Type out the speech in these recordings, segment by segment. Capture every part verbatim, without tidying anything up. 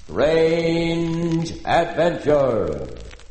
Strange Adventure.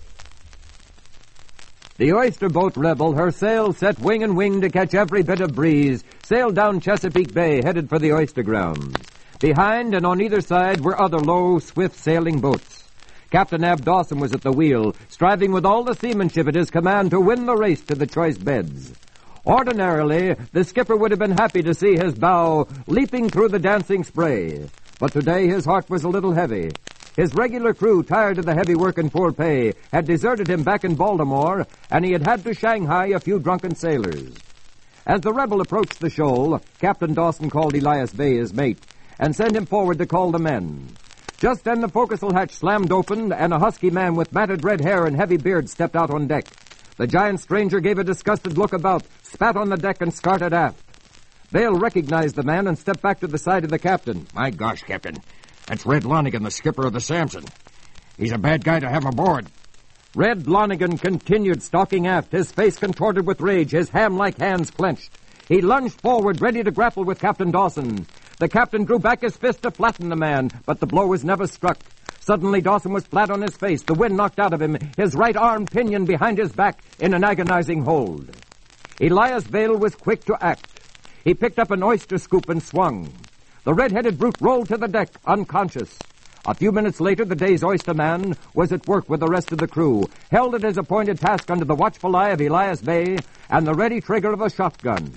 The oyster boat Rebel, her sails set wing and wing to catch every bit of breeze, sailed down Chesapeake Bay, headed for the oyster grounds. Behind and on either side were other low, swift-sailing boats. Captain Ab Dawson was at the wheel, striving with all the seamanship at his command to win the race to the choice beds. Ordinarily, the skipper would have been happy to see his bow leaping through the dancing spray. But today his heart was a little heavy. His regular crew, tired of the heavy work and poor pay, had deserted him back in Baltimore, and he had had to Shanghai a few drunken sailors. As the Rebel approached the shoal, Captain Dawson called Elias Bay, his mate, and sent him forward to call the men. Just then the forecastle hatch slammed open, and a husky man with matted red hair and heavy beard stepped out on deck. The giant stranger gave a disgusted look about, spat on the deck, and started aft. Vail recognized the man and stepped back to the side of the captain. My gosh, Captain, that's Red Lonigan, the skipper of the Samson. He's a bad guy to have aboard. Red Lonigan continued stalking aft, his face contorted with rage, his ham-like hands clenched. He lunged forward, ready to grapple with Captain Dawson. The captain drew back his fist to flatten the man, but the blow was never struck. Suddenly, Dawson was flat on his face, the wind knocked out of him, his right arm pinioned behind his back in an agonizing hold. Elias Vail was quick to act. He picked up an oyster scoop and swung. The red-headed brute rolled to the deck, unconscious. A few minutes later, the day's oyster man was at work with the rest of the crew, held at his appointed task under the watchful eye of Elias Bay and the ready trigger of a shotgun.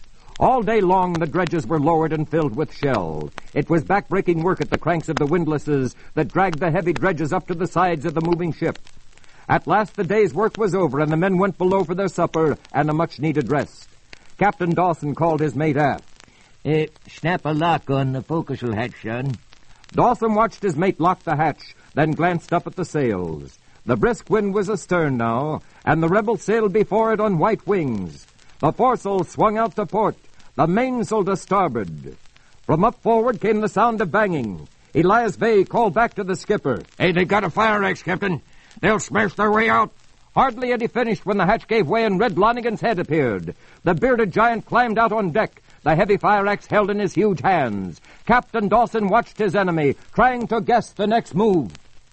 All day long, the dredges were lowered and filled with shell. It was back-breaking work at the cranks of the windlasses that dragged the heavy dredges up to the sides of the moving ship. At last, the day's work was over, and the men went below for their supper and a much-needed rest. Captain Dawson called his mate aft. Uh, snap a lock on the forecastle hatch, son. Dawson watched his mate lock the hatch, then glanced up at the sails. The brisk wind was astern now, and the Rebel sailed before it on white wings. The foresail swung out to port, the mainsail to starboard. From up forward came the sound of banging. Elias Bay called back to the skipper. Hey, they got a fire axe, Captain. They'll smash their way out. Hardly had he finished when the hatch gave way and Red Lonigan's head appeared. The bearded giant climbed out on deck, the heavy fire axe held in his huge hands. Captain Dawson watched his enemy, trying to guess the next move.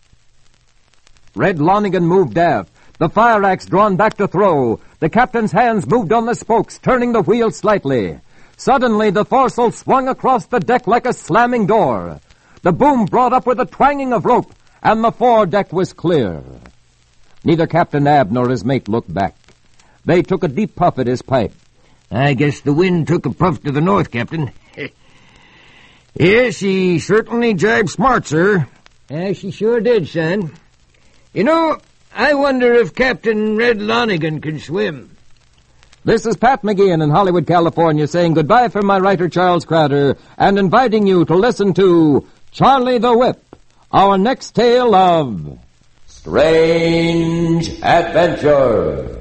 Red Lonigan moved aft, the fire axe drawn back to throw. The captain's hands moved on the spokes, turning the wheel slightly. Suddenly, the foresail swung across the deck like a slamming door. The boom brought up with a twanging of rope, and the foredeck was clear. Neither Captain Ab nor his mate looked back. They took a deep puff at his pipe. I guess the wind took a puff to the north, Captain. Yes, he certainly jibed smart, sir. Yeah, she sure did, son. You know, I wonder if Captain Red Lonigan can swim. This is Pat McGeehan in Hollywood, California, saying goodbye from my writer, Charles Crowder, and inviting you to listen to Charlie the Whip, our next tale of Strange Adventure.